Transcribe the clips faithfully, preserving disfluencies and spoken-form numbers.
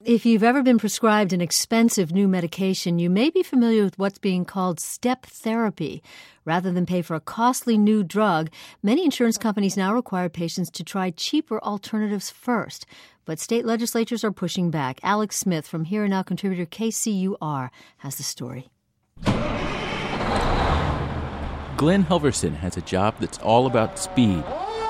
If you've ever been prescribed an expensive new medication, you may be familiar with what's being called step therapy. Rather than pay for a costly new drug, many insurance companies now require patients to try cheaper alternatives first. But state legislatures are pushing back. Alex Smith from Here and Now contributor K C U R has the story. Glenn Helverson has a job that's all about speed.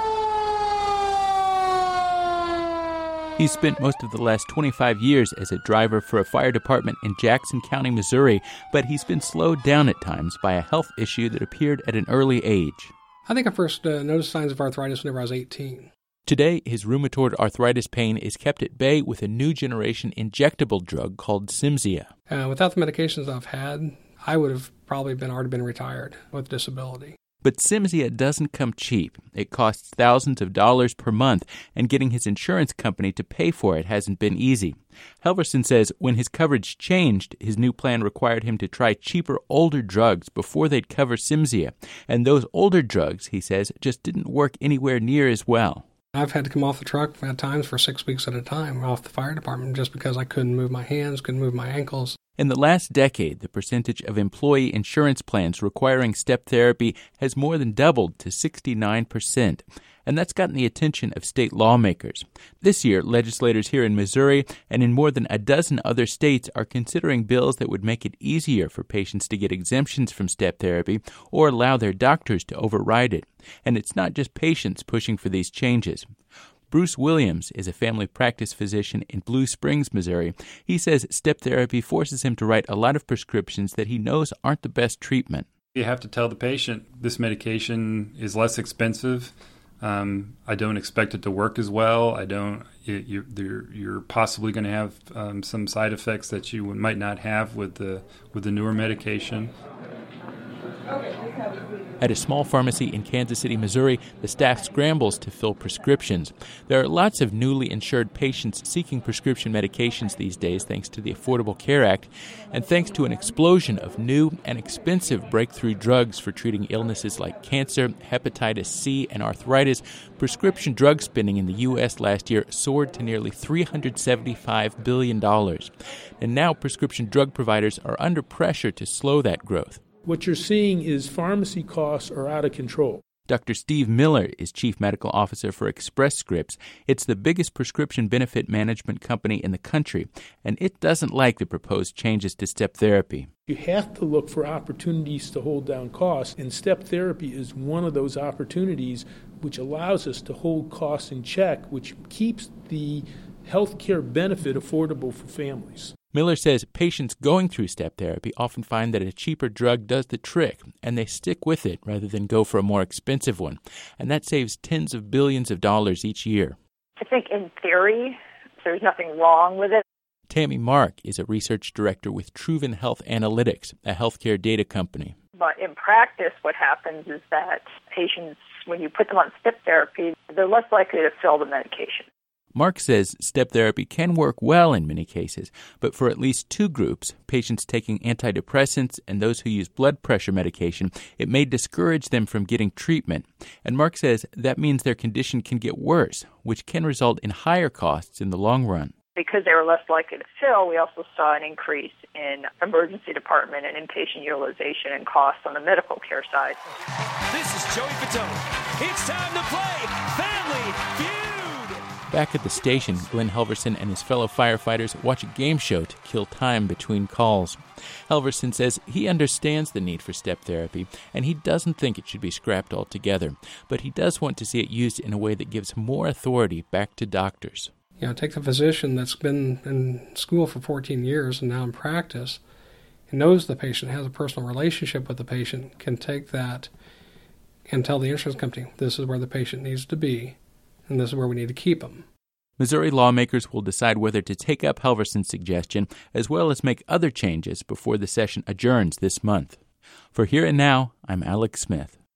He's spent most of the last twenty-five years as a driver for a fire department in Jackson County, Missouri, but he's been slowed down at times by a health issue that appeared at an early age. I think I first uh, noticed signs of arthritis whenever I was eighteen. Today, his rheumatoid arthritis pain is kept at bay with a new generation injectable drug called Cimzia. Uh, without the medications I've had, I would have probably been already been retired with disability. But Cimzia doesn't come cheap. It costs thousands of dollars per month, and getting his insurance company to pay for it hasn't been easy. Helverson says when his coverage changed, his new plan required him to try cheaper, older drugs before they'd cover Cimzia. And those older drugs, he says, just didn't work anywhere near as well. I've had to come off the truck at times for six weeks at a time off the fire department just because I couldn't move my hands, couldn't move my ankles. In the last decade, the percentage of employee insurance plans requiring step therapy has more than doubled to sixty-nine percent. And that's gotten the attention of state lawmakers. This year, legislators here in Missouri and in more than a dozen other states are considering bills that would make it easier for patients to get exemptions from step therapy or allow their doctors to override it. And it's not just patients pushing for these changes. Bruce Williams is a family practice physician in Blue Springs, Missouri. He says step therapy forces him to write a lot of prescriptions that he knows aren't the best treatment. You have to tell the patient this medication is less expensive. Um, I don't expect it to work as well. I don't. It, you're, you're, you're possibly going to have um, some side effects that you might not have with the with the newer medication. At a small pharmacy in Kansas City, Missouri, the staff scrambles to fill prescriptions. There are lots of newly insured patients seeking prescription medications these days thanks to the Affordable Care Act and thanks to an explosion of new and expensive breakthrough drugs for treating illnesses like cancer, hepatitis C, and arthritis. Prescription drug spending in the U S last year soared to nearly three hundred seventy-five billion dollars. And now prescription drug providers are under pressure to slow that growth. What you're seeing is pharmacy costs are out of control. Doctor Steve Miller is Chief Medical Officer for Express Scripts. It's the biggest prescription benefit management company in the country, and it doesn't like the proposed changes to step therapy. You have to look for opportunities to hold down costs, and step therapy is one of those opportunities which allows us to hold costs in check, which keeps the health care benefit affordable for families. Miller says patients going through step therapy often find that a cheaper drug does the trick, and they stick with it rather than go for a more expensive one. And that saves tens of billions of dollars each year. I think in theory, there's nothing wrong with it. Tammy Mark is a research director with Truven Health Analytics, a healthcare data company. But in practice, what happens is that patients, when you put them on step therapy, they're less likely to fill the medication. Mark says step therapy can work well in many cases, but for at least two groups, patients taking antidepressants and those who use blood pressure medication, it may discourage them from getting treatment. And Mark says that means their condition can get worse, which can result in higher costs in the long run. Because they were less likely to fill, we also saw an increase in emergency department and inpatient utilization and costs on the medical care side. This is Joey Fatone. It's time to play Family Feud. Back at the station, Glenn Helverson and his fellow firefighters watch a game show to kill time between calls. Helverson says he understands the need for step therapy, and he doesn't think it should be scrapped altogether, but he does want to see it used in a way that gives more authority back to doctors. You know, take the physician that's been in school for fourteen years and now in practice and knows the patient, has a personal relationship with the patient, can take that and tell the insurance company, this is where the patient needs to be, and this is where we need to keep them. Missouri lawmakers will decide whether to take up Helverson's suggestion as well as make other changes before the session adjourns this month. For Here and Now, I'm Alex Smith.